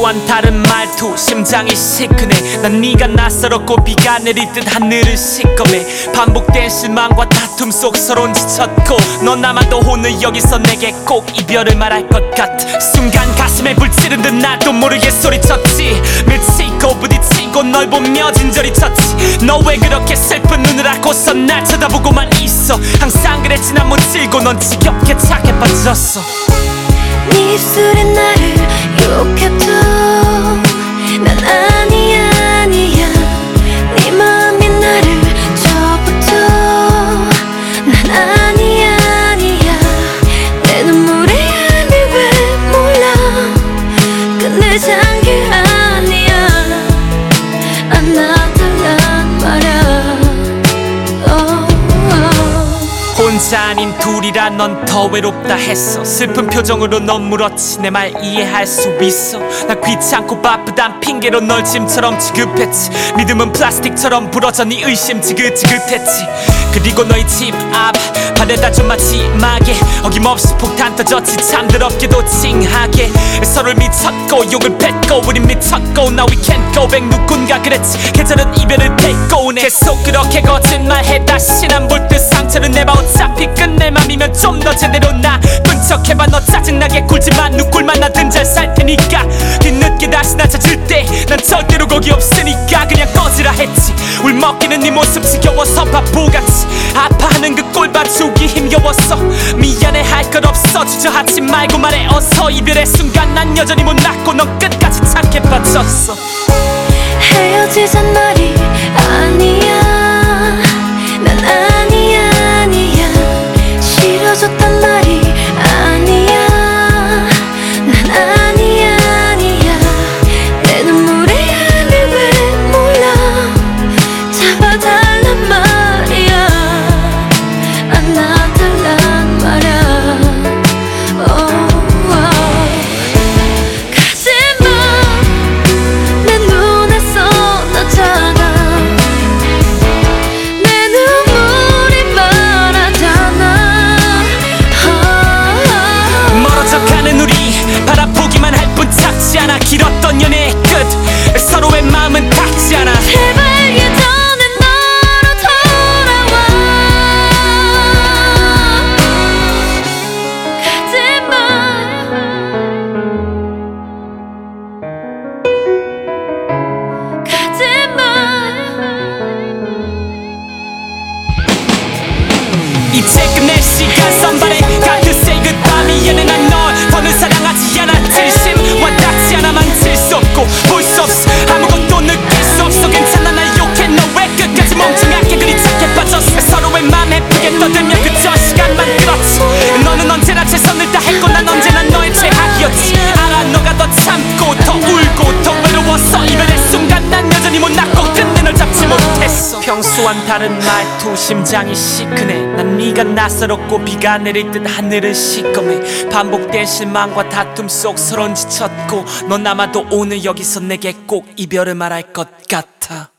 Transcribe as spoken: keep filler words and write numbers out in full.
평소와는 다른 말투 심장이 시큰해. 난 네가 낯설었고 비가 내리듯 하늘을 시꺼매. 반복된 실망과 다툼 속 서론 지쳤고 넌 아마도 오늘 여기서 내게 꼭 이별을 말할 것 같아. 순간 가슴에 불 찌른 듯 나도 모르게 소리쳤지. 미치고 부딪히고 널 보며 진저리 쳤지. 너 왜 그렇게 슬픈 눈을 하고서 날 쳐다보고만 있어. 항상 그랬지 난 못질고 넌 지겹게 착해 빠졌어. 네 입술에 나를 욕해도 난 아니야 아니야. 네 마음이 나를 접어도 난 아니야 아니야. 내 눈물의 얄미 왜 몰라. 끝내잔 게 아니야. 안아달란 말야. oh, oh. 혼자 아닌 둘이라 넌 더 외롭다 했어. 슬픈 표정으로 넌 물었지. 내 말 이해할 수 있어. 난 귀찮고 바쁘단 핑계로 널 짐처럼 지급했지. 믿음은 플라스틱처럼 부러져 네 의심 지긋지긋했지. 그리고 너희 집 앞 바래다 좀 마지막에 어김없이 폭탄 터졌지. 참 더럽게도 칭하게 서로를 미쳤고 욕을 뱉고 우린 미쳤고 Now we can't go back. 누군가 그랬지 계절은 이별을 데리고 오네. 계속 그렇게 거짓말해. 다시 난 볼 듯 상처를 내봐. 어차피 끝낼 맘이면 좀 더 제대로 나쁜 척해봐. 너 짜증나게 굴지만 누굴만 나든 잘 살 테니까. 뒤늦게 다시 나 찾을 때 난 절대로 거기 없으니까 그냥 꺼지라 했지. 울먹이는 네 모습 지겨워서 바보같이 아파하는 그 꼴 봐주기 힘겨웠어. 미안해 할 것 없어 주저하지 말고 말해 어서. 이별의 순간 난 여전히 못났고 넌 끝까지 착해 빠졌어. 헤어지잔 말이 아니야. 난 아니야 아니야. 싫어졌단 말이 아니야. 난 아니야 아니야. 내 눈물의 얄미 왜 몰라. 잡아달란 말이야. 안아달란 말야. oh, oh. 가지마. 내 눈에서 쏟아져가. 내 눈물이 말하잖아. oh, oh. 멀어져가는 우리 바라보기만 할 뿐 작지 않아. 길었던 연애의 끝 서로의 마음은 닿지 않아. 제발 예전의 너로 돌아와. 가지마. 가지마. 이제 끝낼 시간 선발에 가득 say goodbye. 미안해 난 널 더는 사랑하지 않아. 진심과 닿지 않아. 만질 수 없고 볼 수 없어. 아무것도 느낄 수 없어. 괜찮아 날 욕해. 너 왜 끝까지 멍청하게 그리 착해 빠졌어. 서로의 맘 예쁘게 떠들며 그저 시간만 끌었지. 너는 언제나 최선을 다했고 난 언제나 너의 최악이었지. 알아 너가 더 참고 더 울고 더 외로웠어. 이별의 순간 난 여전히 못났고 끝내 널 잡지 못했어. 평소와는 다른 말투 심장이 시큰해. 난 네가 낯설었고 비가 내릴 듯 하늘을 시꺼매. 반복된 실망과 다툼 속 서론 지쳤고 넌 아마도 오늘 여기서 내게 꼭 이별을 말할 것 같아.